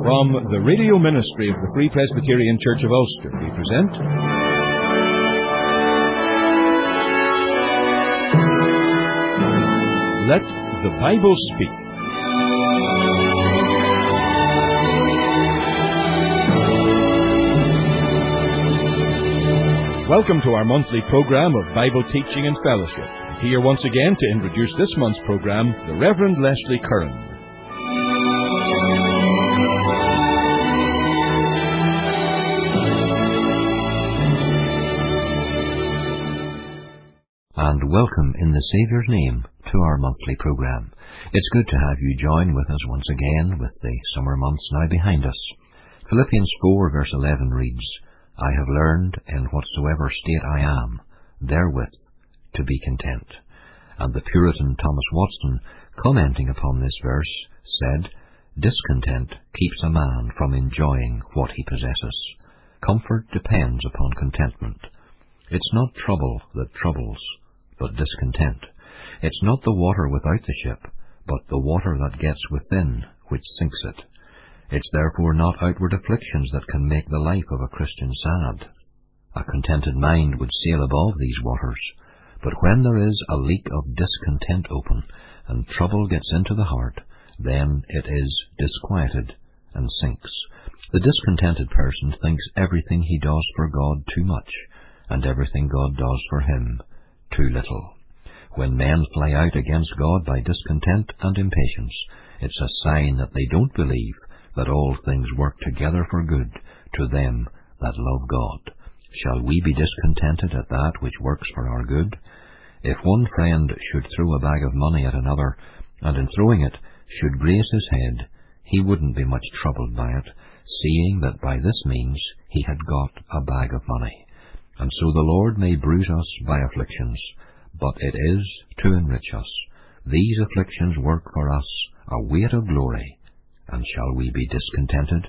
From the radio ministry of the Free Presbyterian Church of Ulster, we present Let the Bible Speak. Welcome to our monthly program of Bible teaching and fellowship. And here once again to introduce this month's program, the Reverend Leslie Curran. And welcome in the Saviour's name to our monthly program. It's good to have you join with us once again with the summer months now behind us. Philippians 4 verse 11 reads, I have learned in whatsoever state I am, therewith to be content. And the Puritan Thomas Watson, commenting upon this verse, said, discontent keeps a man from enjoying what he possesses. Comfort depends upon contentment. It's not trouble that troubles, but discontent. It's not the water without the ship, but the water that gets within which sinks it. It's therefore not outward afflictions that can make the life of a Christian sad. A contented mind would sail above these waters, but when there is a leak of discontent open, and trouble gets into the heart, then it is disquieted and sinks. The discontented person thinks everything he does for God too much, and everything God does for him too little. When men fly out against God by discontent and impatience, it's a sign that they don't believe that all things work together for good to them that love God. Shall we be discontented at that which works for our good? If one friend should throw a bag of money at another, and in throwing it should graze his head, he wouldn't be much troubled by it, seeing that by this means he had got a bag of money. And so the Lord may bruise us by afflictions, but it is to enrich us. These afflictions work for us a weight of glory. And shall we be discontented?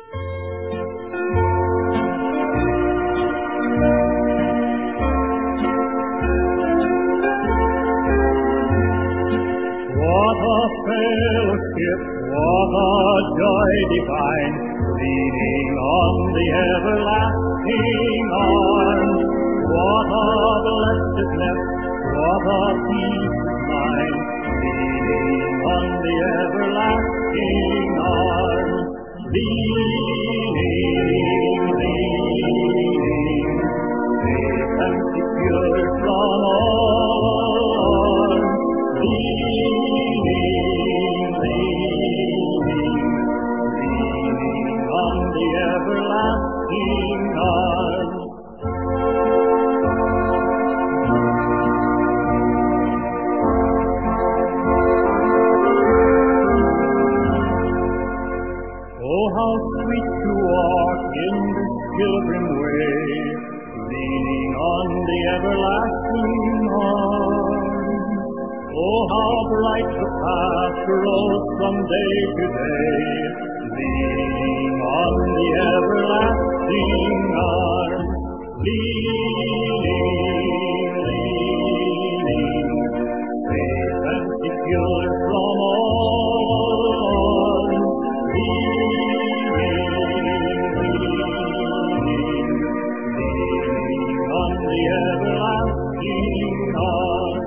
What a fellowship, what a joy divine, leaning on the everlasting arms. What a blessedness, what a peace of mind, leaning on the everlasting arms. Leaning, safe and secure from all harm. Leaning on the everlasting arms. Oh, how sweet to walk in this pilgrim way, leaning on the everlasting arms. Oh, how bright the path grows from day to day, leaning on the everlasting arms. Leaning, safe and secure from all harm. Leaning on the everlasting arms.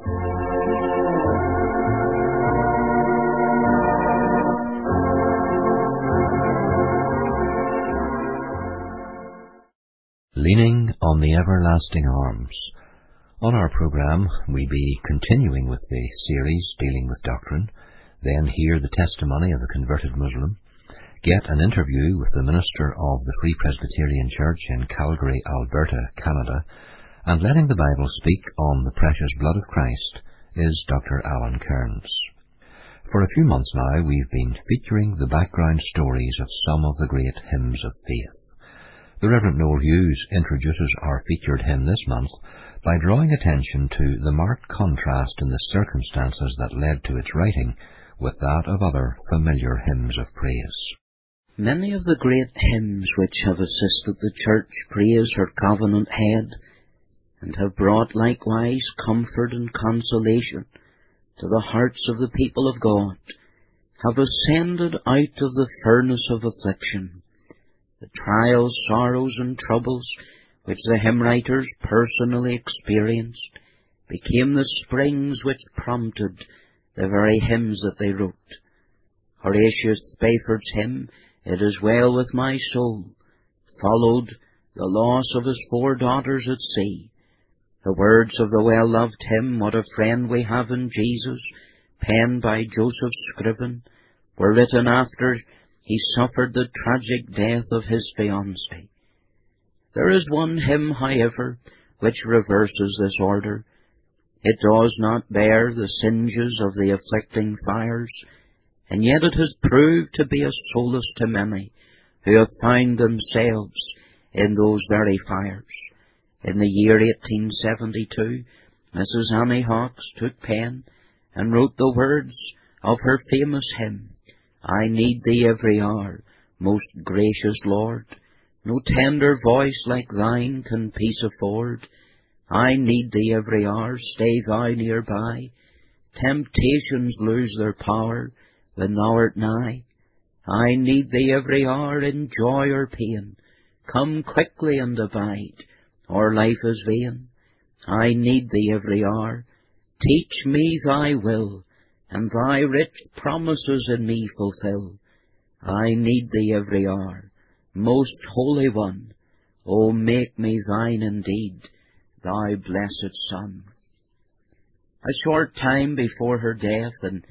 Leaning on the everlasting arms. On our program, we be continuing with the series dealing with doctrine, then hear the testimony of a converted Muslim, get an interview with the minister of the Free Presbyterian Church in Calgary, Alberta, Canada, and letting the Bible speak on the precious blood of Christ is Dr. Alan Kearns. For a few months now, we've been featuring the background stories of some of the great hymns of faith. The Reverend Noel Hughes introduces our featured hymn this month by drawing attention to the marked contrast in the circumstances that led to its writing with that of other familiar hymns of praise. Many of the great hymns which have assisted the Church praise her covenant head, and have brought likewise comfort and consolation to the hearts of the people of God, have ascended out of the furnace of affliction. The trials, sorrows, and troubles which the hymn writers personally experienced became the springs which prompted the very hymns that they wrote. Horatius Spafford's hymn, "It is Well with My Soul," followed the loss of his 4 daughters at sea. The words of the well-loved hymn, "What a Friend We Have in Jesus," penned by Joseph Scriven, were written after he suffered the tragic death of his fiancée. There is one hymn, however, which reverses this order. It does not bear the singes of the afflicting fires, and yet it has proved to be a solace to many who have found themselves in those very fires. In the year 1872, Mrs. Annie Hawks took pen and wrote the words of her famous hymn, "I need Thee every hour, most gracious Lord. No tender voice like Thine can peace afford. I need Thee every hour, stay Thou nearby. Temptations lose their power when Thou art nigh. I need Thee every hour in joy or pain. Come quickly and abide, or life is vain. I need Thee every hour. Teach me Thy will, and Thy rich promises in me fulfill. I need Thee every hour, most Holy One. O make me Thine indeed, Thy blessed Son." A short time before her death in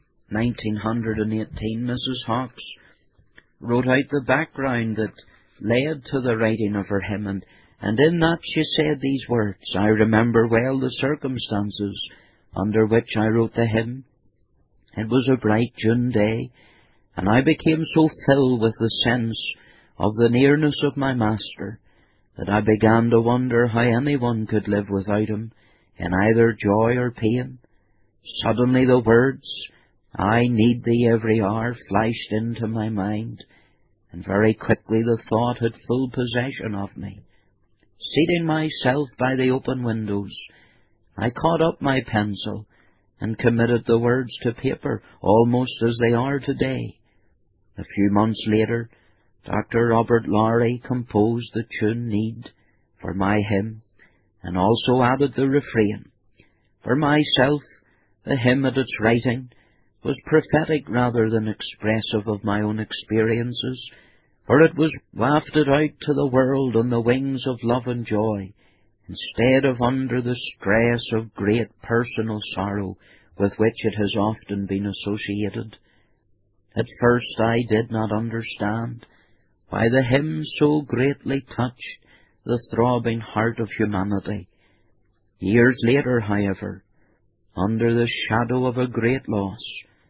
1918, Mrs. Hawks wrote out the background that led to the writing of her hymn, and in that she said these words, "I remember well the circumstances under which I wrote the hymn. It was a bright June day, and I became so filled with the sense of the nearness of my Master that I began to wonder how anyone could live without Him in either joy or pain. Suddenly the words, 'I need Thee every hour,' flashed into my mind, and very quickly the thought had full possession of me. Seating myself by the open windows, I caught up my pencil and committed the words to paper, almost as they are today. A few months later, Dr. Robert Lowry composed the tune Need for my hymn, and also added the refrain. For myself, the hymn at its writing was prophetic rather than expressive of my own experiences, for it was wafted out to the world on the wings of love and joy, instead of under the stress of great personal sorrow with which it has often been associated. At first I did not understand why the hymn so greatly touched the throbbing heart of humanity. Years later, however, under the shadow of a great loss,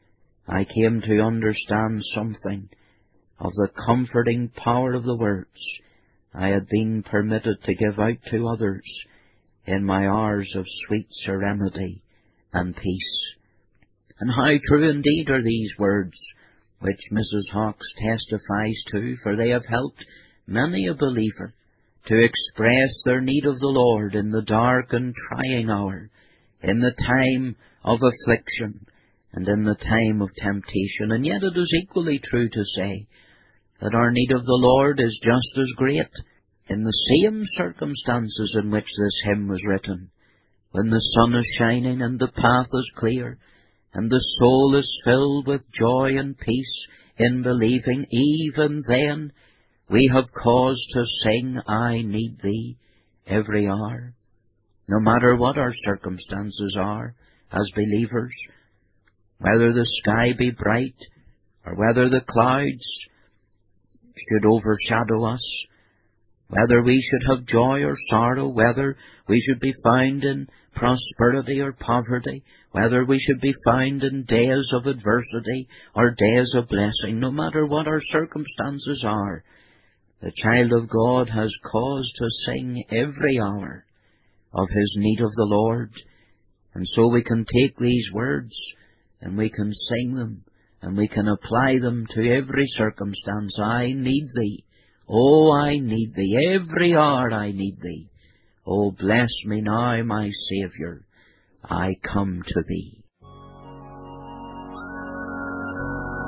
I came to understand something of the comforting power of the words I had been permitted to give out to others in my hours of sweet serenity and peace. And how true indeed are these words which Mrs. Hawks testifies to, for they have helped many a believer to express their need of the Lord in the dark and trying hour, in the time of affliction, and in the time of temptation. And yet it is equally true to say that our need of the Lord is just as great in the same circumstances in which this hymn was written, when the sun is shining and the path is clear, and the soul is filled with joy and peace in believing. Even then we have cause to sing, "I need Thee every hour." No matter what our circumstances are as believers, whether the sky be bright or whether the clouds should overshadow us, whether we should have joy or sorrow, whether we should be found in prosperity or poverty, whether we should be found in days of adversity or days of blessing, no matter what our circumstances are, the child of God has cause to sing every hour of his need of the Lord. And so we can take these words and we can sing them and we can apply them to every circumstance. I need Thee. Oh, I need Thee. Every hour I need Thee. Oh, bless me now, my Saviour. I come to Thee.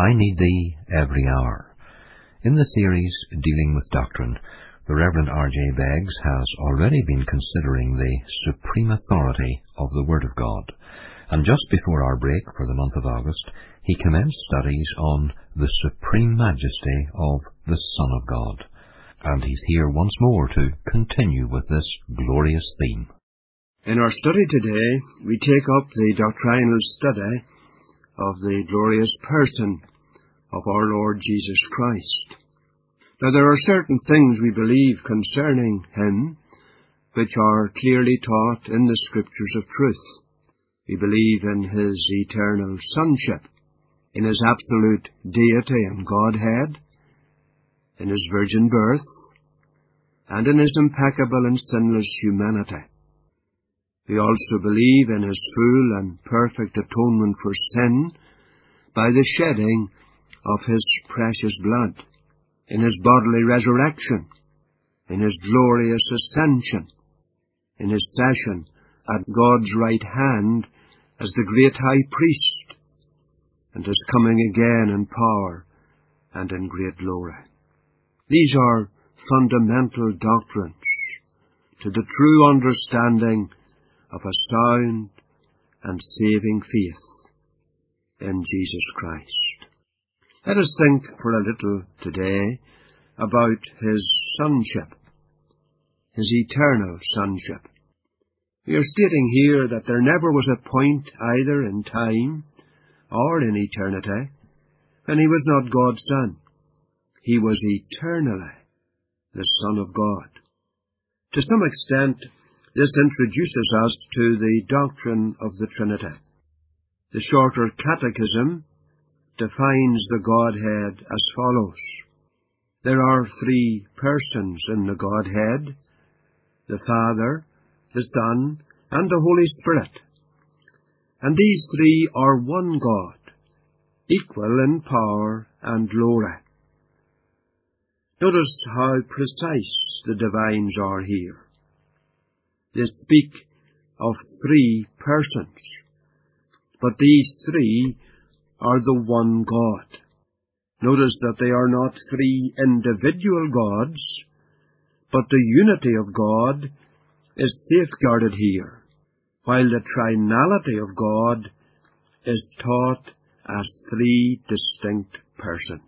I need thee every hour. In the series dealing with doctrine, the Reverend R.J. Beggs has already been considering the supreme authority of the Word of God, and just before our break for the month of August, he commenced studies on the supreme majesty of the Son of God, and he's here once more to continue with this glorious theme. In our study today, we take up the doctrinal study of the glorious person of our Lord Jesus Christ. Now, there are certain things we believe concerning him which are clearly taught in the Scriptures of truth. We believe in his eternal sonship, in his absolute deity and Godhead, in his virgin birth, and in his impeccable and sinless humanity. We also believe in his full and perfect atonement for sin by the shedding of his precious blood, in his bodily resurrection, in his glorious ascension, in his session at God's right hand as the great high priest, and his coming again in power and in great glory. These are fundamental doctrines to the true understanding of a sound and saving faith in Jesus Christ. Let us think for a little today about his sonship, his eternal sonship. We are stating here that there never was a point either in time or in eternity when he was not God's Son. He was eternally the Son of God. To some extent, this introduces us to the doctrine of the Trinity. The Shorter Catechism defines the Godhead as follows. There are three persons in the Godhead: the Father, the Son, and the Holy Spirit. And these three are one God, equal in power and glory. Notice how precise the divines are here. They speak of three persons, but these three are the one God. Notice that they are not three individual gods, but the unity of God is safeguarded here, while the trinality of God is taught as three distinct persons.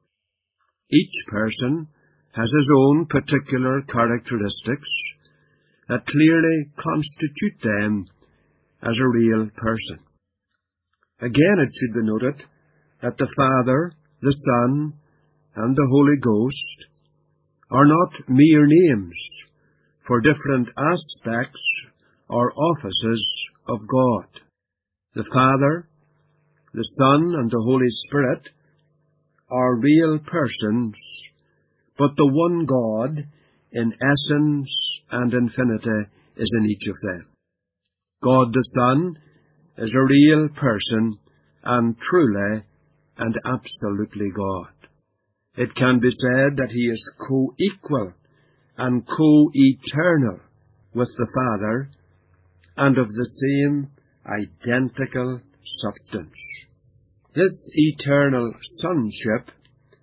Each person has his own particular characteristics that clearly constitute them as a real person. Again, it should be noted that the Father, the Son, and the Holy Ghost are not mere names for different aspects or offices of God. The Father, the Son, and the Holy Spirit are real persons, but the one God in essence and infinity is in each of them. God the Son is a real person and truly and absolutely God. It can be said that he is co-equal and co-eternal with the Father and of the same identical substance. This eternal sonship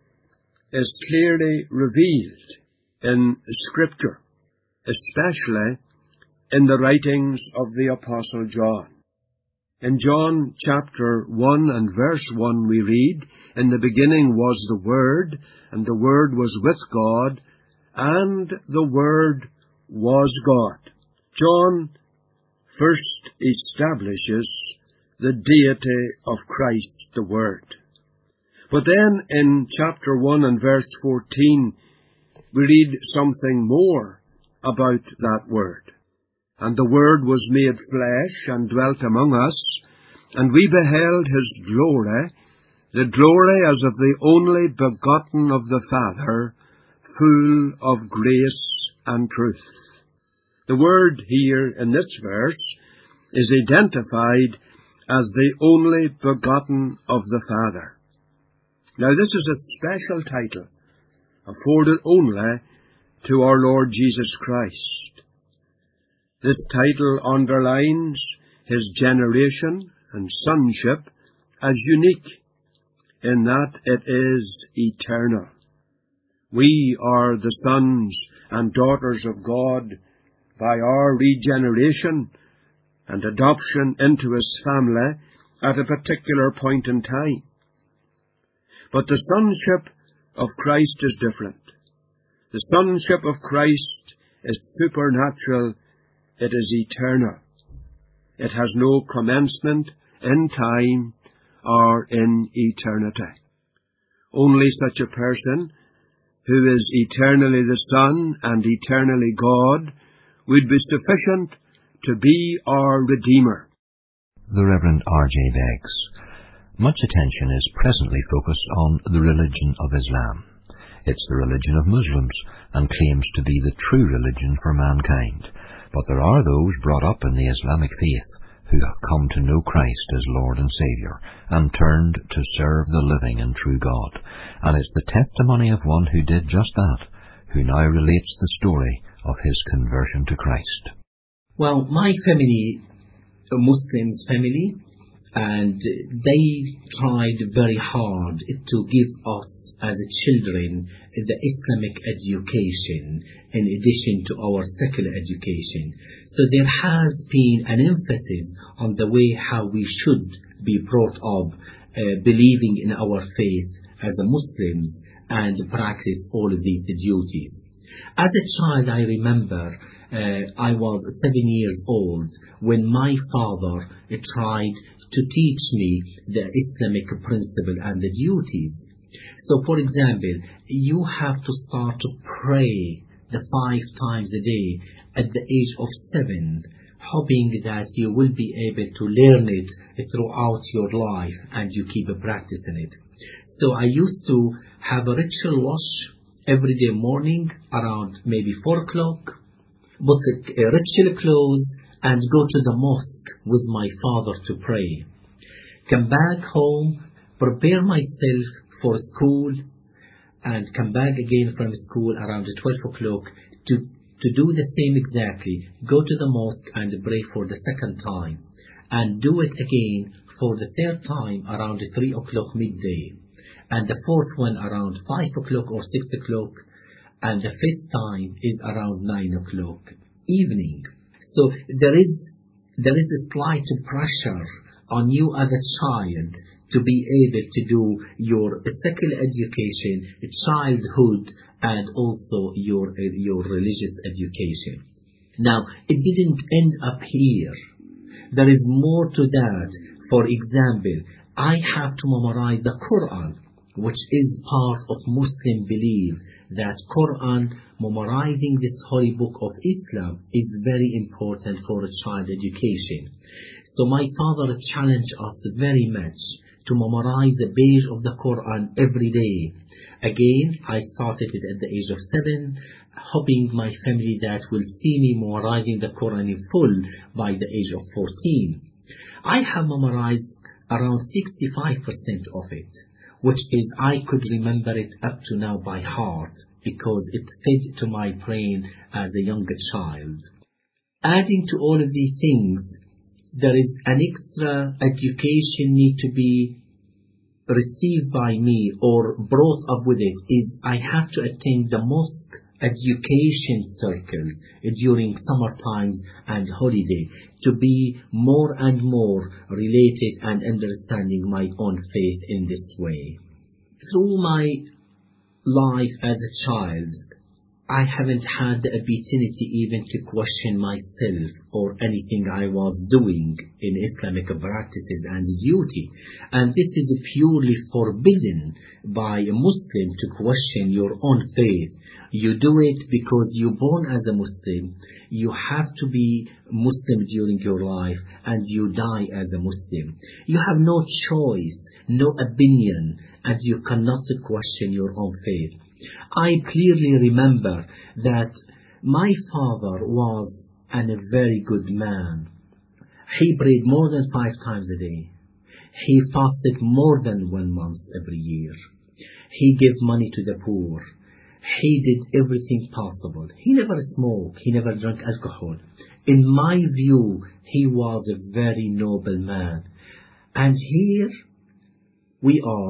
is clearly revealed in Scripture, especially in the writings of the Apostle John. In John chapter 1 and verse 1 we read, "In the beginning was the Word, and the Word was with God, and the Word was God." John first establishes the deity of Christ the Word. But then in chapter 1 and verse 14 we read something more about that Word. "And the Word was made flesh and dwelt among us, and we beheld his glory, the glory as of the only begotten of the Father, full of grace and truth." The Word here in this verse is identified as the only begotten of the Father. Now, this is a special title afforded only to our Lord Jesus Christ. This title underlines his generation and sonship as unique in that it is eternal. We are the sons and daughters of God by our regeneration and adoption into His family at a particular point in time. But the sonship of Christ is different. The sonship of Christ is supernatural. It is eternal. It has no commencement in time or in eternity. Only such a person who is eternally the Son and eternally God would be sufficient to be our Redeemer. The Reverend R.J. Beggs. Much attention is presently focused on the religion of Islam. It's the religion of Muslims and claims to be the true religion for mankind. But there are those brought up in the Islamic faith who have come to know Christ as Lord and Saviour and turned to serve the living and true God. And it's the testimony of one who did just that, who now relates the story of his conversion to Christ. Well, my family, a Muslim family, and they tried very hard to give us as children the Islamic education in addition to our secular education. So there has been an emphasis on the way how we should be brought up, believing in our faith as a Muslims and practice all of these duties. As a child, I remember I was 7 years old when my father tried to teach me the Islamic principle and the duties. So, for example, you have to start to pray the 5 times a day at the age of 7, hoping that you will be able to learn it throughout your life and you keep practicing it. So I used to have a ritual wash every day morning around maybe 4 o'clock, put ritual clothes and go to the mosque with my father to pray. Come back home, prepare myself for school, and come back again from school around 12 o'clock to do the same exactly. Go to the mosque and pray for the second time, and do it again for the third time around 3 o'clock midday, and the fourth one around 5 o'clock or 6 o'clock, and the fifth time is around 9 o'clock evening. So there is a slight pressure on you as a child to be able to do your secular education, childhood, and also your religious education. Now, it didn't end up here. There is more to that. For example, I have to memorize the Quran, which is part of Muslim belief that Quran, memorizing this holy book of Islam, is very important for a child education. So my father challenged us very much to memorize the page of the Quran every day. Again, I started it at the age of 7, hoping my family that will see me memorizing the Quran in full by the age of 14. I have memorized around 65% of it, which is I could remember it up to now by heart because it fed to my brain as a younger child. Adding to all of these things, there is an extra education need to be received by me or brought up with it is I have to attend the mosque education circle during summer times and holiday to be more and more related and understanding my own faith in this way. Through my life as a child, I haven't had the opportunity even to question myself or anything I was doing in Islamic practices and duty. And this is purely forbidden by a Muslim to question your own faith. You do it because you're born as a Muslim. You have to be Muslim during your life and you die as a Muslim. You have no choice, no opinion, and you cannot question your own faith. I clearly remember that my father was a very good man. He prayed more than 5 times a day. He fasted more than 1 month every year. He gave money to the poor. He did everything possible. He never smoked. He never drank alcohol. In my view, he was a very noble man. And here we are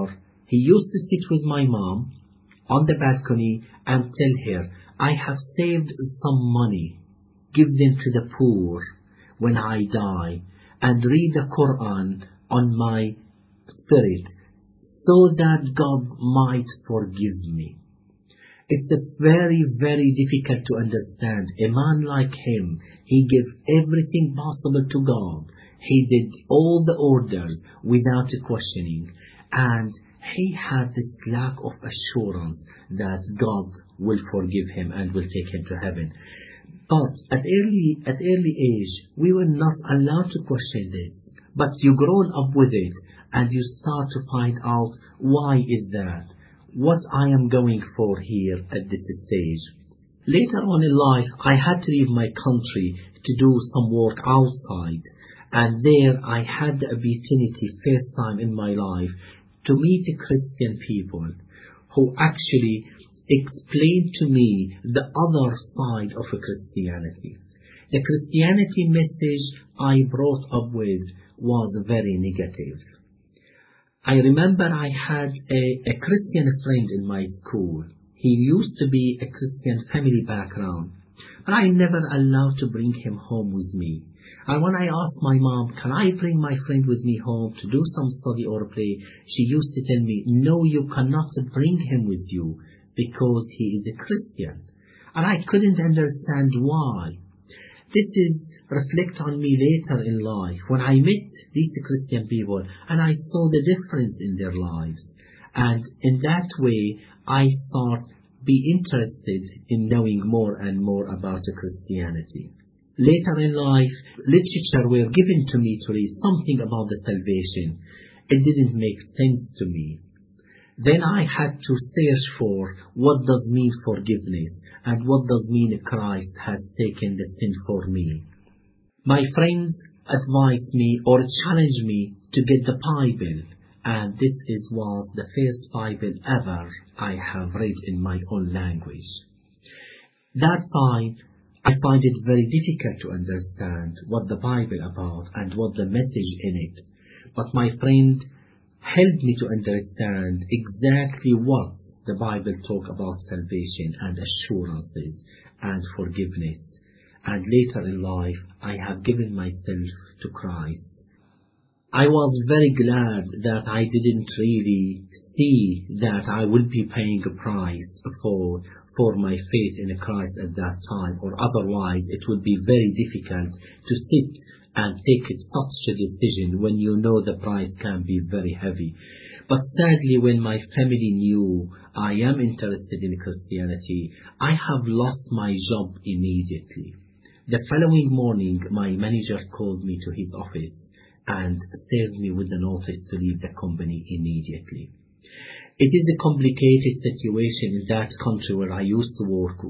He used to sit with my mom on the balcony and tell her, I have saved some money, give them to the poor when I die, and read the Quran on my spirit so that God might forgive me. It's very, very difficult to understand. A man like him, he gave everything possible to God. He did all the orders without questioning, and he had this lack of assurance that God will forgive him and will take him to heaven. But at early age, we were not allowed to question this. But you grown up with it, and you start to find out, why is that? What I am going for here at this stage. Later on in life, I had to leave my country to do some work outside, and there I had the opportunity, first time in my life, to meet Christian people who actually explained to me the other side of Christianity. The Christianity message I brought up with was very negative. I remember I had a Christian friend in my school. He used to be a Christian family background, but I never allowed to bring him home with me. And when I asked my mom, can I bring my friend with me home to do some study or play, she used to tell me, no, you cannot bring him with you because he is a Christian. And I couldn't understand why. This is reflect on me later in life when I met these Christian people and I saw the difference in their lives. And in that way, I thought be interested in knowing more and more about Christianity. Later in life, literature were given to me to read something about the salvation. It didn't make sense to me. Then I had to search for what does mean forgiveness and what does mean Christ has taken the sin for me. My friends advised me or challenged me to get the Bible, and this was the first Bible ever I have read in my own language. That time, I find it very difficult to understand what the Bible about and what the message in it. But my friend helped me to understand exactly what the Bible talk about salvation and assurances and forgiveness. And later in life, I have given myself to Christ. I was very glad that I didn't really see that I would be paying a price for my faith in Christ at that time, or otherwise it would be very difficult to sit and take such a decision when you know the price can be very heavy. But sadly, when my family knew I am interested in Christianity, I have lost my job immediately. The following morning, my manager called me to his office and served me with the notice to leave the company immediately. It is a complicated situation in that country where I used to work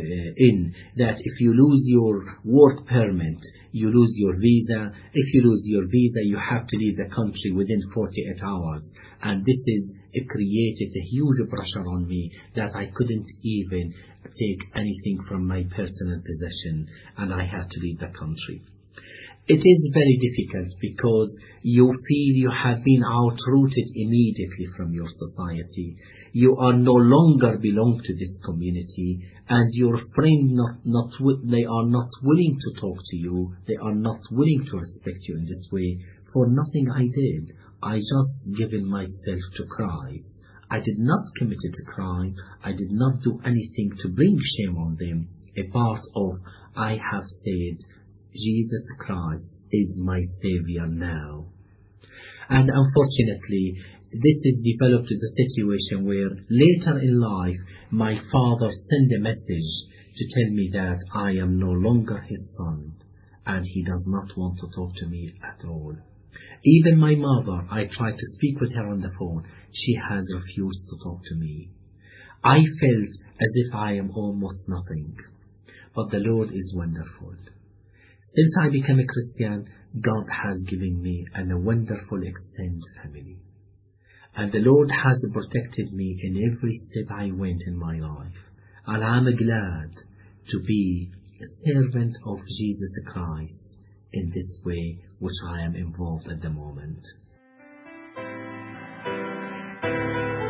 in, that if you lose your work permit, you lose your visa. If you lose your visa, you have to leave the country within 48 hours. And this created a huge pressure on me that I couldn't even take anything from my personal possession, and I had to leave the country. It is very difficult because you feel you have been outrooted immediately from your society. You are no longer belong to this community, and your friends they are not willing to talk to you. They are not willing to respect you in this way. For nothing I did, I just given myself to Christ. I did not commit a crime. I did not do anything to bring shame on them. A part of I have said, Jesus Christ is my Savior now. And unfortunately, this is developed the situation where later in life, my father sent a message to tell me that I am no longer his son, and he does not want to talk to me at all. Even my mother, I tried to speak with her on the phone. She has refused to talk to me. I felt as if I am almost nothing. But the Lord is wonderful. Since I became a Christian, God has given me a wonderful extended family. And the Lord has protected me in every step I went in my life. And I'm glad to be a servant of Jesus Christ in this way which I am involved at the moment.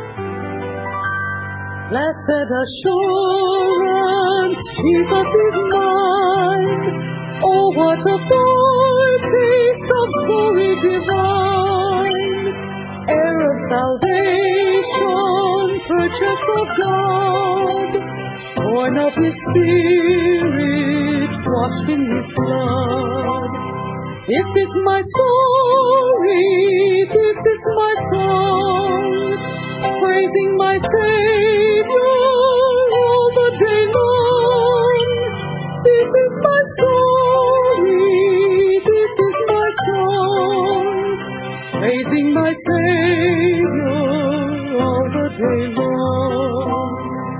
Blessed assurance, Jesus is mine. Oh, what a foretaste of glory divine. Heir of salvation, purchase of God, born of His Spirit, washed in His blood. This is my story, this is my song, praising my Savior all the day long. This is my story, this is my song, praising my Savior all the day long.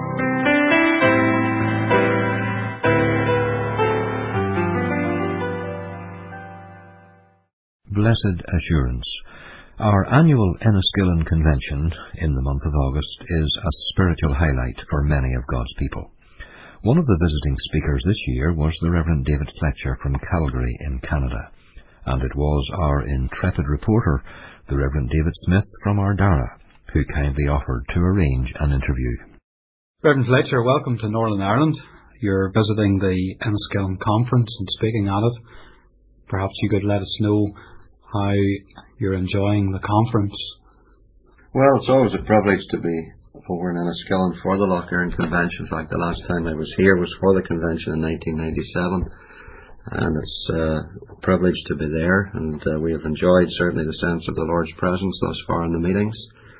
Blessed Assurance. Our annual Enniskillen Convention in the month of August is a spiritual highlight for many of God's people. One of the visiting speakers this year was the Reverend David Fletcher from Calgary in Canada, and it was our intrepid reporter, the Reverend David Smith from Ardara, who kindly offered to arrange an interview. Reverend Fletcher, welcome to Northern Ireland. You're visiting the Enniskillen Conference and speaking at it. Perhaps you could let us know how you're enjoying the conference. Well, it's always a privilege to be over in Enniskillen for the Lough Erne Convention. In fact, the last time I was here was for the convention in 1997, and it's a privilege to be there, and we have enjoyed certainly the sense of the Lord's presence thus far in the meetings,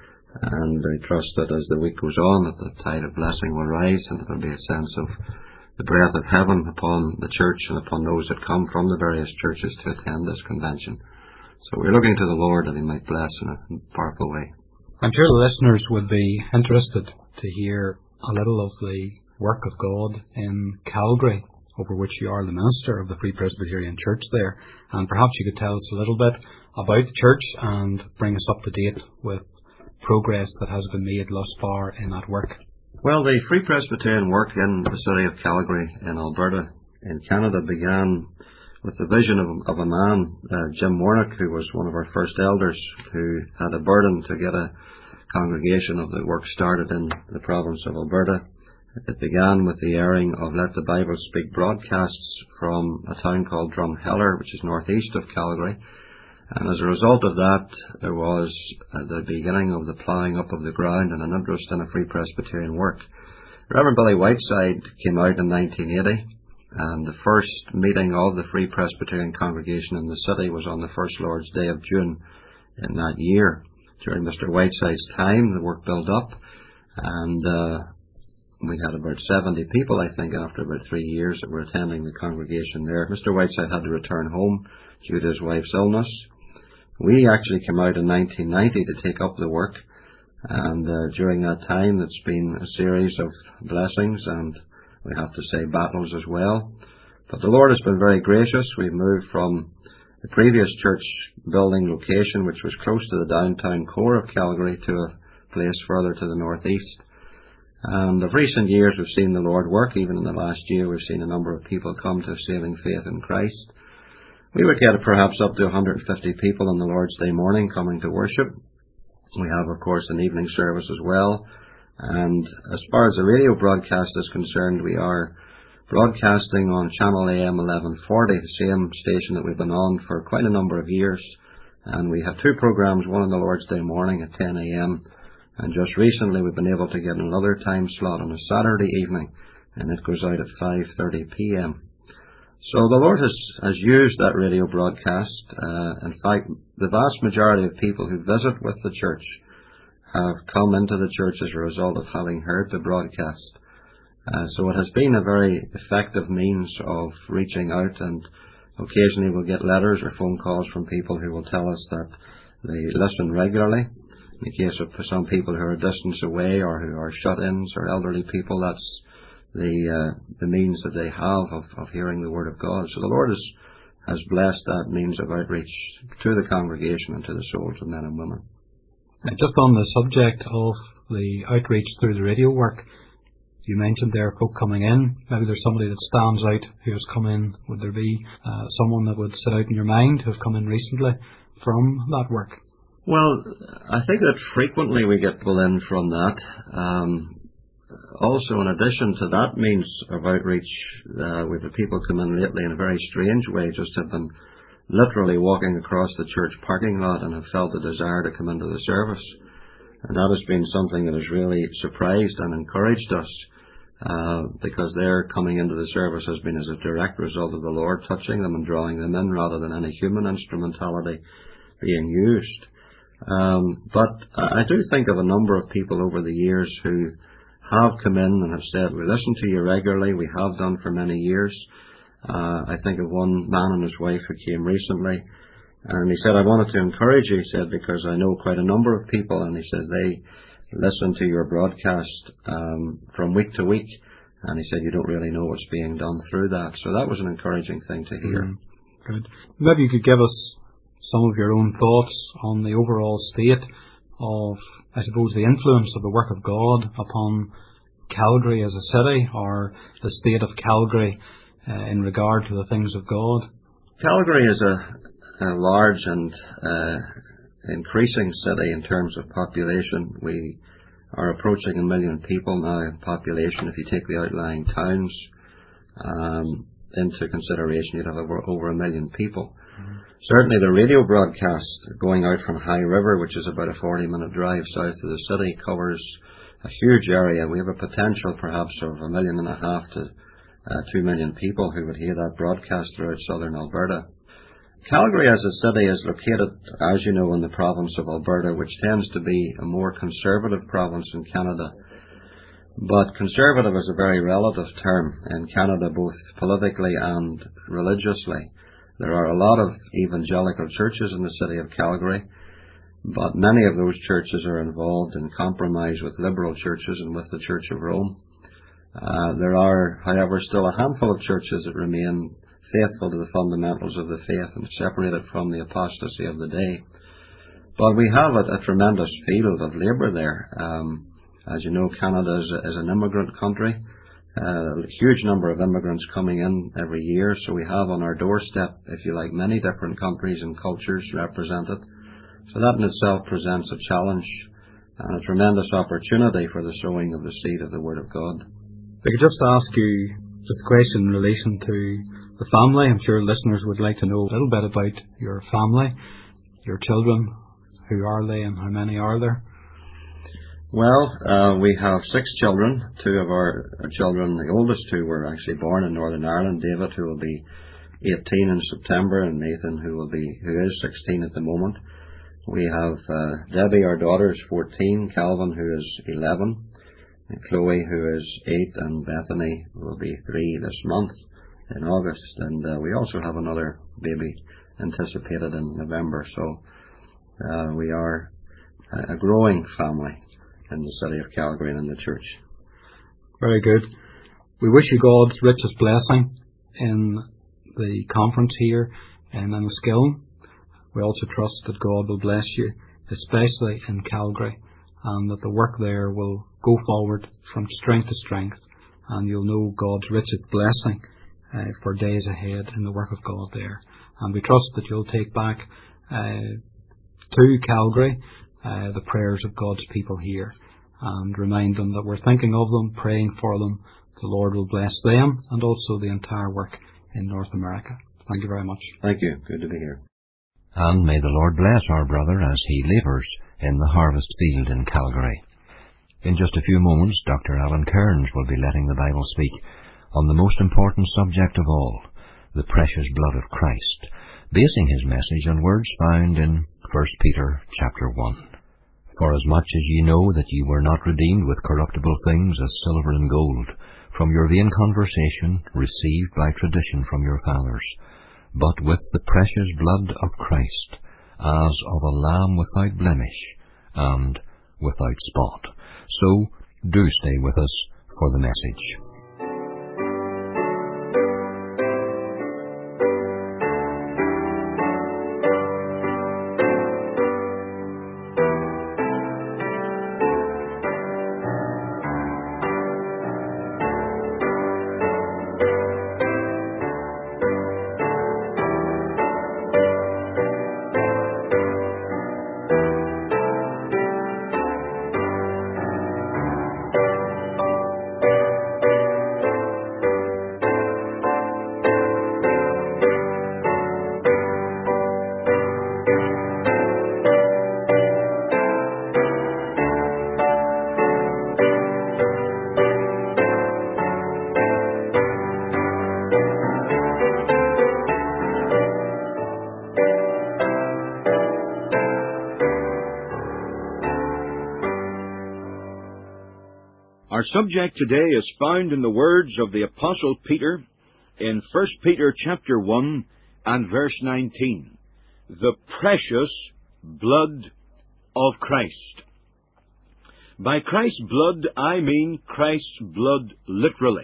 and I trust that as the week goes on that the tide of blessing will rise and there will be a sense of the breath of heaven upon the church and upon those that come from the various churches to attend this convention. So we're looking to the Lord that He might bless in a powerful way. I'm sure the listeners would be interested to hear a little of the work of God in Calgary, over which you are the minister of the Free Presbyterian Church there. And perhaps you could tell us a little bit about the church and bring us up to date with progress that has been made thus far in that work. Well, the Free Presbyterian work in the city of Calgary in Alberta in Canada began with the vision of a man, Jim Warnock, who was one of our first elders, who had a burden to get a congregation of the work started in the province of Alberta. It began with the airing of Let the Bible Speak broadcasts from a town called Drumheller, which is northeast of Calgary. And as a result of that, there was the beginning of the ploughing up of the ground and an interest in a Free Presbyterian work. Reverend Billy Whiteside came out in 1980, and the first meeting of the Free Presbyterian congregation in the city was on the first Lord's Day of June in that year. During Mr. Whiteside's time, the work built up, and we had about 70 people, I think, after about 3 years that were attending the congregation there. Mr. Whiteside had to return home due to his wife's illness. We actually came out in 1990 to take up the work, and during that time it's been a series of blessings and, we have to say, battles as well. But the Lord has been very gracious. We've moved from the previous church building location, which was close to the downtown core of Calgary, to a place further to the northeast. And of recent years we've seen the Lord work. Even in the last year we've seen a number of people come to saving faith in Christ. We would get perhaps up to 150 people on the Lord's Day morning coming to worship. We have, of course, an evening service as well. And as far as the radio broadcast is concerned, we are broadcasting on Channel AM 1140, the same station that we've been on for quite a number of years. And we have two programs, one on the Lord's Day morning at 10 a.m. And just recently we've been able to get another time slot on a Saturday evening, and it goes out at 5:30 p.m. So the Lord has used that radio broadcast. In fact, the vast majority of people who visit with the church have come into the church as a result of having heard the broadcast. So it has been a very effective means of reaching out, and occasionally we'll get letters or phone calls from people who will tell us that they listen regularly. In the case of some people who are distance away or who are shut-ins or elderly people, that's the means that they have of hearing the Word of God. So the Lord has blessed that means of outreach to the congregation and to the souls of men and women. Just on the subject of the outreach through the radio work, you mentioned there folk coming in. Maybe there's somebody that stands out who has come in. Would there be someone that would sit out in your mind who has come in recently from that work? Well, I think that frequently we get people in from that. also, in addition to that means of outreach, we've had people come in lately in a very strange way, just have been literally walking across the church parking lot and have felt a desire to come into the service. And that has been something that has really surprised and encouraged us, because their coming into the service has been as a direct result of the Lord touching them and drawing them in rather than any human instrumentality being used. But I do think of a number of people over the years who have come in and have said, we listen to you regularly, we have done for many years. I think of one man and his wife who came recently, and he said, I wanted to encourage you, he said, because I know quite a number of people, and he says they listen to your broadcast from week to week, and he said you don't really know what's being done through that. So that was an encouraging thing to hear. Good. Maybe you could give us some of your own thoughts on the overall state of, I suppose, the influence of the work of God upon Calgary as a city, or the state of Calgary in regard to the things of God. Calgary is a large and increasing city in terms of population. We are approaching 1 million people now in population. If you take the outlying towns into consideration, you'd have over 1 million people. Certainly the radio broadcast going out from High River, which is about a 40-minute drive south of the city, covers a huge area. We have a potential perhaps of 1.5 million to 2 million people who would hear that broadcast throughout southern Alberta. Calgary as a city is located, as you know, in the province of Alberta, which tends to be a more conservative province in Canada. But conservative is a very relative term in Canada, both politically and religiously. There are a lot of evangelical churches in the city of Calgary, but many of those churches are involved in compromise with liberal churches and with the Church of Rome. There are, however, still a handful of churches that remain faithful to the fundamentals of the faith and separated from the apostasy of the day. But we have a tremendous field of labour there. As you know, Canada is an immigrant country. A huge number of immigrants coming in every year, so we have on our doorstep, if you like, many different countries and cultures represented. So that in itself presents a challenge and a tremendous opportunity for the sowing of the seed of the Word of God. If I could just ask you just a question in relation to the family. I'm sure listeners would like to know a little bit about your family, your children. Who are they and how many are there? Well, we have 6 children. 2 of our children, the oldest 2, were actually born in Northern Ireland. David, who will be 18 in September, and Nathan, who is 16 at the moment. We have Debbie, our daughter, is 14, Calvin, who is 11, and Chloe, who is 8, and Bethany will be 3 this month in August. And we also have another baby anticipated in November. So we are a growing family in the city of Calgary and in the church. Very good. We wish you God's richest blessing in the conference here and in Enniskillen. We also trust that God will bless you, especially in Calgary, and that the work there will go forward from strength to strength, and you'll know God's richest blessing for days ahead in the work of God there. And we trust that you'll take back to Calgary the prayers of God's people here, and remind them that we're thinking of them, praying for them. The Lord will bless them and also the entire work in North America. Thank you very much. Thank you. Good to be here. And may the Lord bless our brother as he labours in the harvest field in Calgary. In just a few moments, Dr. Alan Kearns will be letting the Bible speak on the most important subject of all, the precious blood of Christ, basing his message on words found in 1 Peter chapter 1. For as much as ye know that ye were not redeemed with corruptible things as silver and gold, from your vain conversation received by tradition from your fathers, but with the precious blood of Christ, as of a lamb without blemish and without spot. So do stay with us for the message. subject today is found in the words of the Apostle Peter in 1 Peter chapter 1 and verse 19. The precious blood of Christ. By Christ's blood, I mean Christ's blood literally.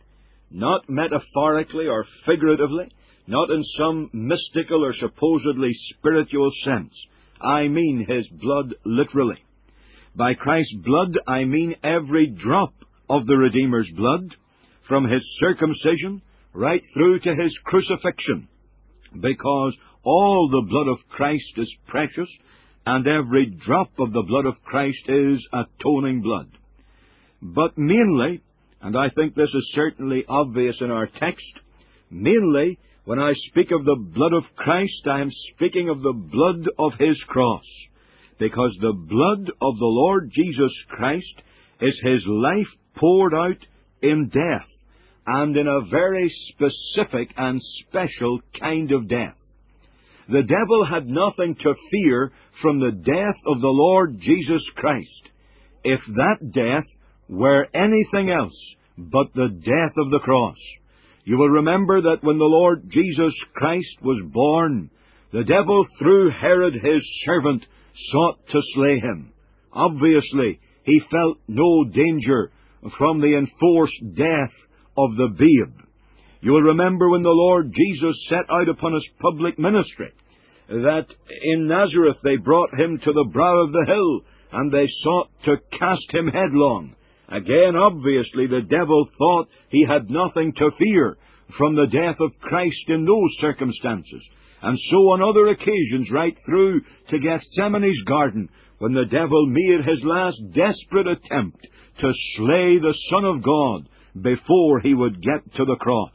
Not metaphorically or figuratively, not in some mystical or supposedly spiritual sense. I mean His blood literally. By Christ's blood, I mean every drop of the Redeemer's blood, from His circumcision right through to His crucifixion, because all the blood of Christ is precious, and every drop of the blood of Christ is atoning blood. But mainly, and I think this is certainly obvious in our text, mainly, when I speak of the blood of Christ, I am speaking of the blood of His cross, because the blood of the Lord Jesus Christ is His life poured out in death, and in a very specific and special kind of death. The devil had nothing to fear from the death of the Lord Jesus Christ, if that death were anything else but the death of the cross. You will remember that when the Lord Jesus Christ was born, the devil, through Herod his servant, sought to slay Him. Obviously, he felt no danger from the enforced death of the babe. You will remember when the Lord Jesus set out upon His public ministry, that in Nazareth they brought Him to the brow of the hill, and they sought to cast Him headlong. Again, obviously, the devil thought he had nothing to fear from the death of Christ in those circumstances. And so on other occasions, right through to Gethsemane's garden, when the devil made his last desperate attempt to slay the Son of God before He would get to the cross.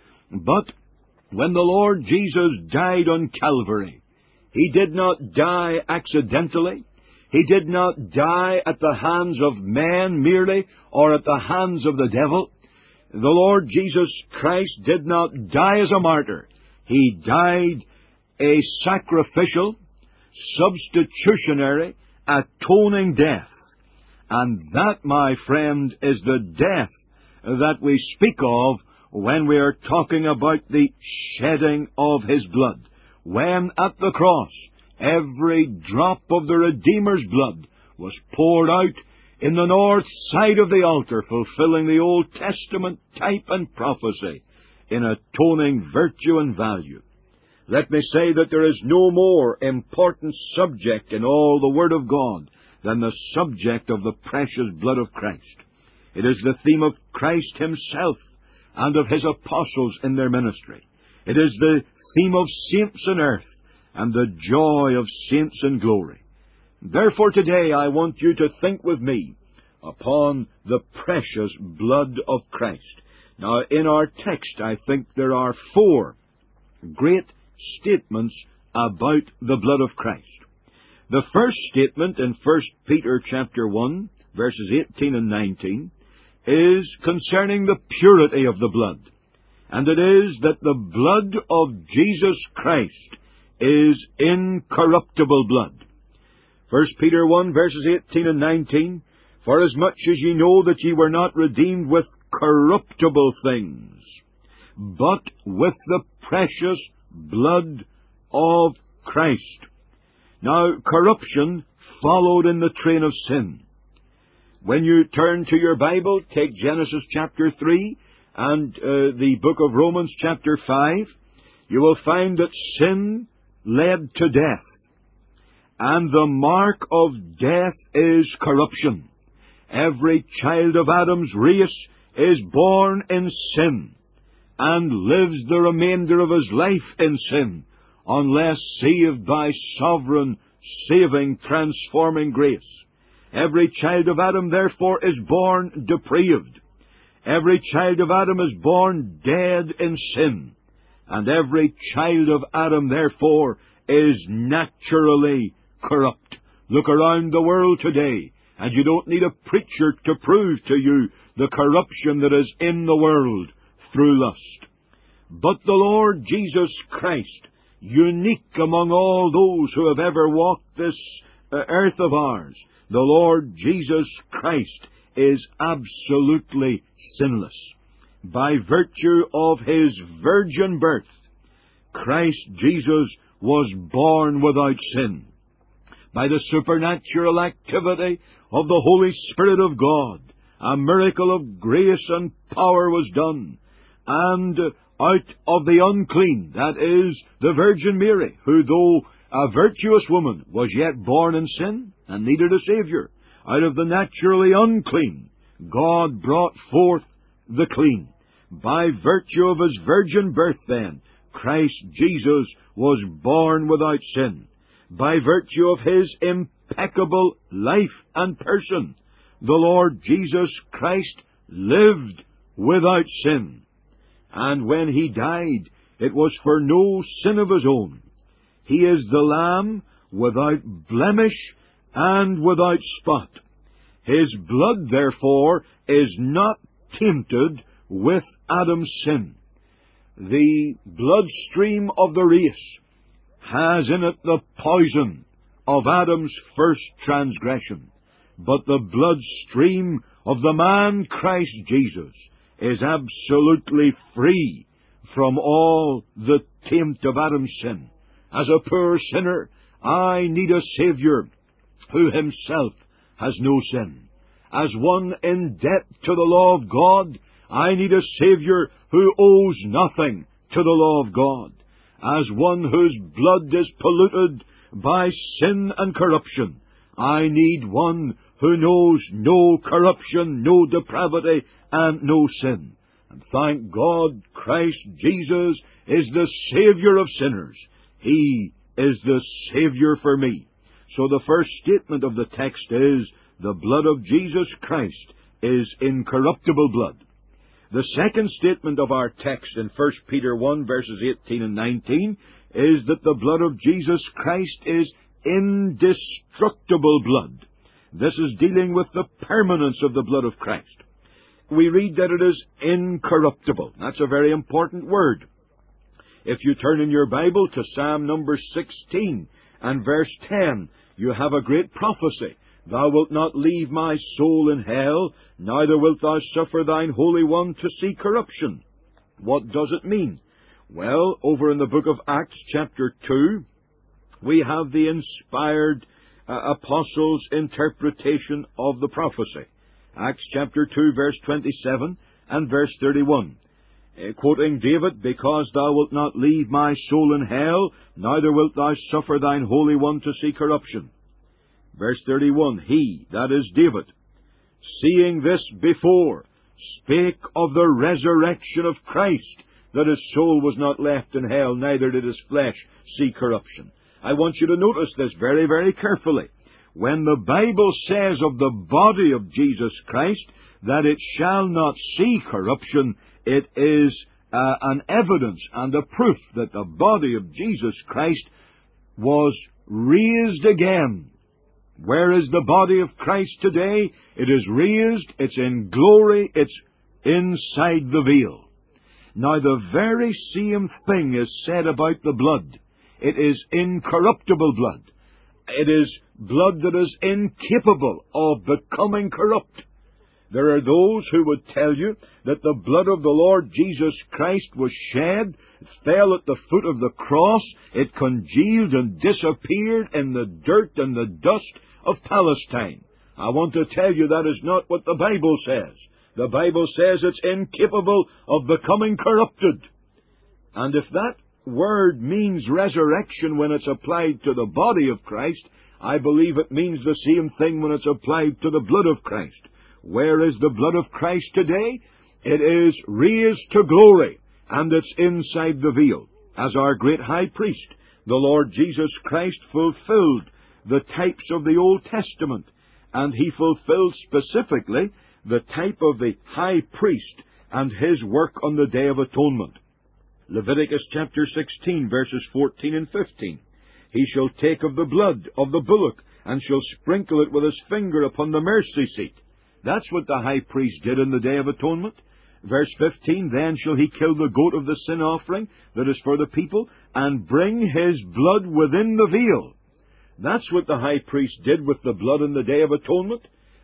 But when the Lord Jesus died on Calvary, He did not die accidentally. He did not die at the hands of men merely, or at the hands of the devil. The Lord Jesus Christ did not die as a martyr. He died a sacrificial, substitutionary, atoning death. And that, my friend, is the death that we speak of when we are talking about the shedding of His blood. When at the cross, every drop of the Redeemer's blood was poured out in the north side of the altar, fulfilling the Old Testament type and prophecy in atoning virtue and value. Let me say that there is no more important subject in all the Word of God than the subject of the precious blood of Christ. It is the theme of Christ Himself and of His apostles in their ministry. It is the theme of saints on earth and the joy of saints in glory. Therefore today I want you to think with me upon the precious blood of Christ. Now in our text I think there are 4 great statements about the blood of Christ. The first statement in 1 Peter chapter 1, verses 18 and 19, is concerning the purity of the blood. And it is that the blood of Jesus Christ is incorruptible blood. 1 Peter 1, verses 18 and 19, "Forasmuch as ye know that ye were not redeemed with corruptible things, but with the precious blood of Christ." Now, corruption followed in the train of sin. When you turn to your Bible, take Genesis chapter 3 and the book of Romans chapter 5, you will find that sin led to death. And the mark of death is corruption. Every child of Adam's race is born in sin and lives the remainder of his life in sin, unless saved by sovereign, saving, transforming grace. Every child of Adam, therefore, is born depraved. Every child of Adam is born dead in sin. And every child of Adam, therefore, is naturally corrupt. Look around the world today, and you don't need a preacher to prove to you the corruption that is in the world through lust. But the Lord Jesus Christ, unique among all those who have ever walked this earth of ours, the Lord Jesus Christ is absolutely sinless. By virtue of his virgin birth, Christ Jesus was born without sin. By the supernatural activity of the Holy Spirit of God, a miracle of grace and power was done, and out of the unclean, that is, the Virgin Mary, who, though a virtuous woman, was yet born in sin and needed a Saviour, out of the naturally unclean, God brought forth the clean. By virtue of his virgin birth, then, Christ Jesus was born without sin. By virtue of his impeccable life and person, the Lord Jesus Christ lived without sin. And when he died, it was for no sin of his own. He is the Lamb without blemish and without spot. His blood, therefore, is not tainted with Adam's sin. The bloodstream of the race has in it the poison of Adam's first transgression. But the bloodstream of the man Christ Jesus is absolutely free from all the taint of Adam's sin. As a poor sinner, I need a Saviour who himself has no sin. As one in debt to the law of God, I need a Saviour who owes nothing to the law of God. As one whose blood is polluted by sin and corruption, I need one who knows no corruption, no depravity, and no sin. And thank God, Christ Jesus is the Saviour of sinners. He is the Saviour for me. So the first statement of the text is, the blood of Jesus Christ is incorruptible blood. The second statement of our text in 1 Peter 1 verses 18 and 19 is that the blood of Jesus Christ is indestructible blood. This is dealing with the permanence of the blood of Christ. We read that it is incorruptible. That's a very important word. If you turn in your Bible to Psalm number 16 and verse 10, you have a great prophecy. Thou wilt not leave my soul in hell, neither wilt thou suffer thine Holy One to see corruption. What does it mean? Well, over in the book of Acts chapter 2, we have the inspired apostles' interpretation of the prophecy. Acts chapter 2 verse 27 and verse 31. Quoting David, because thou wilt not leave my soul in hell, neither wilt thou suffer thine Holy One to see corruption. Verse 31, he, that is David, seeing this before, spake of the resurrection of Christ, that his soul was not left in hell, neither did his flesh see corruption. I want you to notice this very, very carefully. When the Bible says of the body of Jesus Christ that it shall not see corruption, it is an evidence and a proof that the body of Jesus Christ was raised again. Where is the body of Christ today? It is raised, it's in glory, it's inside the veil. Now the very same thing is said about the blood. It is incorruptible blood. It is blood that is incapable of becoming corrupt. There are those who would tell you that the blood of the Lord Jesus Christ was shed, it fell at the foot of the cross, it congealed and disappeared in the dirt and the dust of Palestine. I want to tell you that is not what the Bible says. The Bible says it's incapable of becoming corrupted. And if that word means resurrection when it's applied to the body of Christ, I believe it means the same thing when it's applied to the blood of Christ. Where is the blood of Christ today? It is raised to glory, and it's inside the veil. As our great high priest, the Lord Jesus Christ fulfilled the types of the Old Testament, and he fulfilled specifically the type of the high priest and his work on the Day of Atonement. Leviticus chapter 16, verses 14 and 15. He shall take of the blood of the bullock, and shall sprinkle it with his finger upon the mercy seat. That's what the high priest did in the Day of Atonement. Verse 15, then shall he kill the goat of the sin offering that is for the people, and bring his blood within the veil. That's what the high priest did with the blood in the Day of Atonement.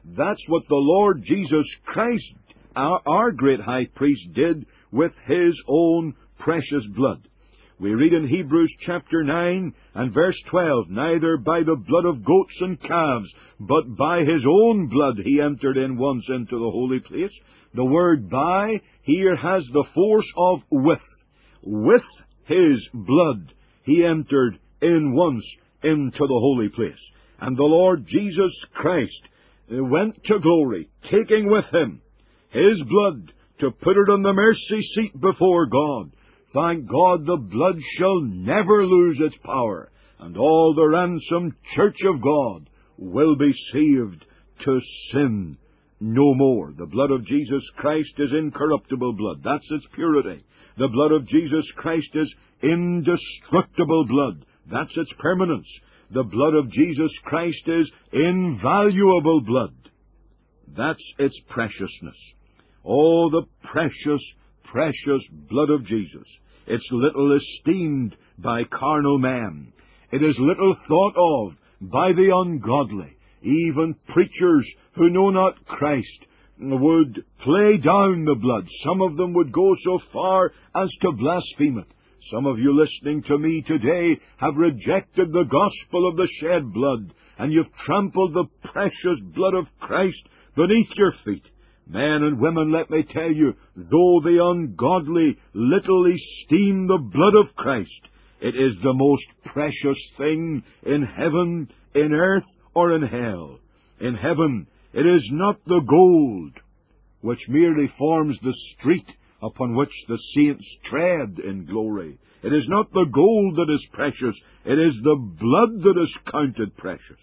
That's what the Lord Jesus Christ, our great high priest, did with his own precious blood. We read in Hebrews chapter 9 and verse 12, "Neither by the blood of goats and calves, but by his own blood he entered in once into the holy place." The word "by" here has the force of "with." With his blood he entered in once into the holy place. And the Lord Jesus Christ went to glory, taking with him his blood to put it on the mercy seat before God. Thank God, the blood shall never lose its power, and all the ransomed church of God will be saved to sin no more. The blood of Jesus Christ is incorruptible blood. That's its purity. The blood of Jesus Christ is indestructible blood. That's its permanence. The blood of Jesus Christ is invaluable blood. That's its preciousness. Oh, the precious, precious blood of Jesus. It's little esteemed by carnal men. It is little thought of by the ungodly. Even preachers who know not Christ would play down the blood. Some of them would go so far as to blaspheme it. Some of you listening to me today have rejected the gospel of the shed blood, and you've trampled the precious blood of Christ beneath your feet. Men and women, let me tell you, though the ungodly little esteem the blood of Christ, it is the most precious thing in heaven, in earth, or in hell. In heaven, it is not the gold, which merely forms the street upon which the saints tread in glory. It is not the gold that is precious, it is the blood that is counted precious.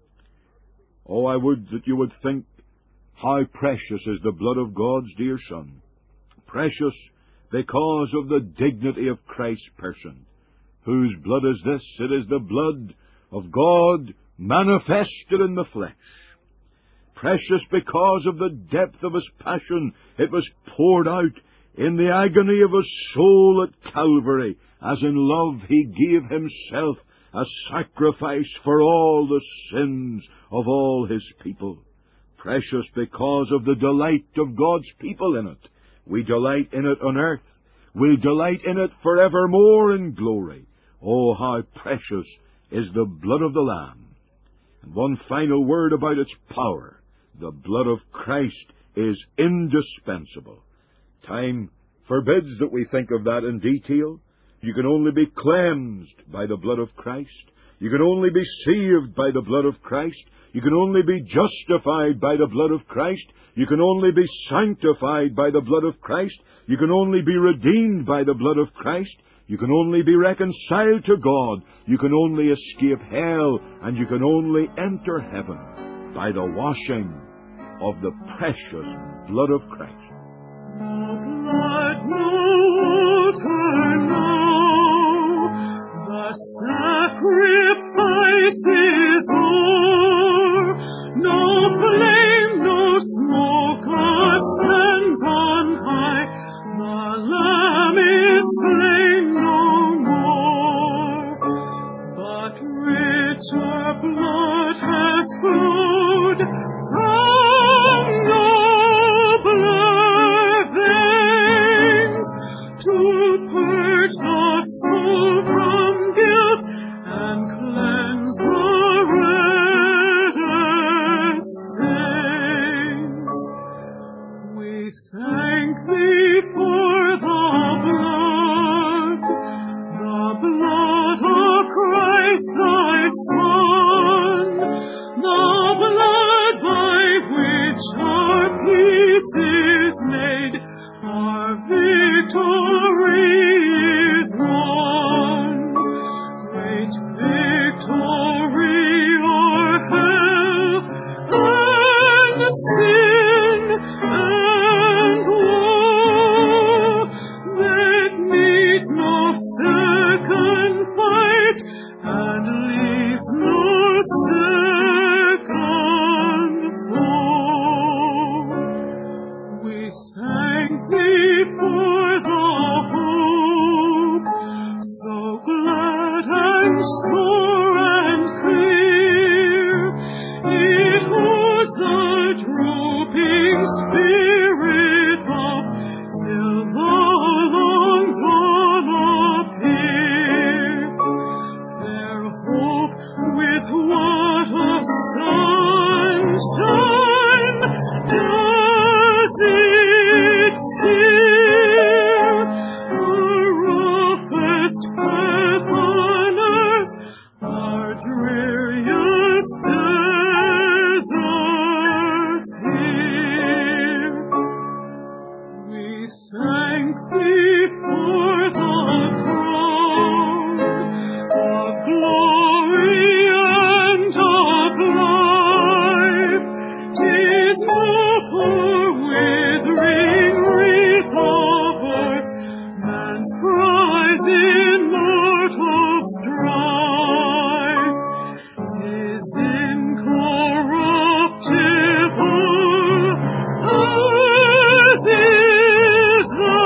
Oh, I would that you would think how precious is the blood of God's dear Son. Precious because of the dignity of Christ's person. Whose blood is this? It is the blood of God manifested in the flesh. Precious because of the depth of his passion. It was poured out in the agony of his soul at Calvary, as in love he gave himself a sacrifice for all the sins of all his people. Precious because of the delight of God's people in it. We delight in it on earth. We'll delight in it forevermore in glory. Oh, how precious is the blood of the Lamb. And one final word about its power. The blood of Christ is indispensable. Time forbids that we think of that in detail. You can only be cleansed by the blood of Christ. You can only be saved by the blood of Christ. You can only be justified by the blood of Christ. You can only be sanctified by the blood of Christ. You can only be redeemed by the blood of Christ. You can only be reconciled to God. You can only escape hell. And you can only enter heaven by the washing of the precious blood of Christ. Blood no altar now, the sacrifice is o'er. No flame, no smoke ascends on high, the Lamb is slain no more. But richer blood has flowed from nobler veins to purge the soul from guilt and cleanse the reddest stains. We thank thee for the blood of Christ thy Son, the with what a sunshine does it cheer the roughest path on earth, our dreariest desert here. We thank Thee for the crown of glory and of life. 'Tis no poor withering wreath of earth, man's prize in mortal strife. 'Tis incorruptible, as is the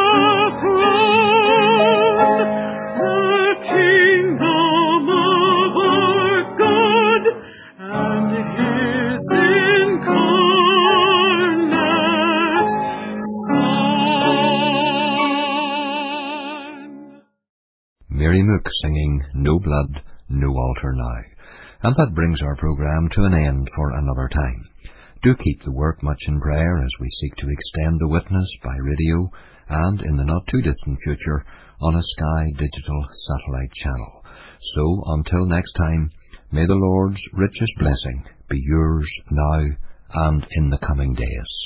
crown, the kingdom of our God, and His incarnate Son. Mary Mook singing No Blood, No Altar Now. And that brings our programme to an end for another time. Do keep the work much in prayer as we seek to extend the witness by radio and, in the not too distant future, on a Sky Digital satellite channel. So, until next time, may the Lord's richest blessing be yours now and in the coming days.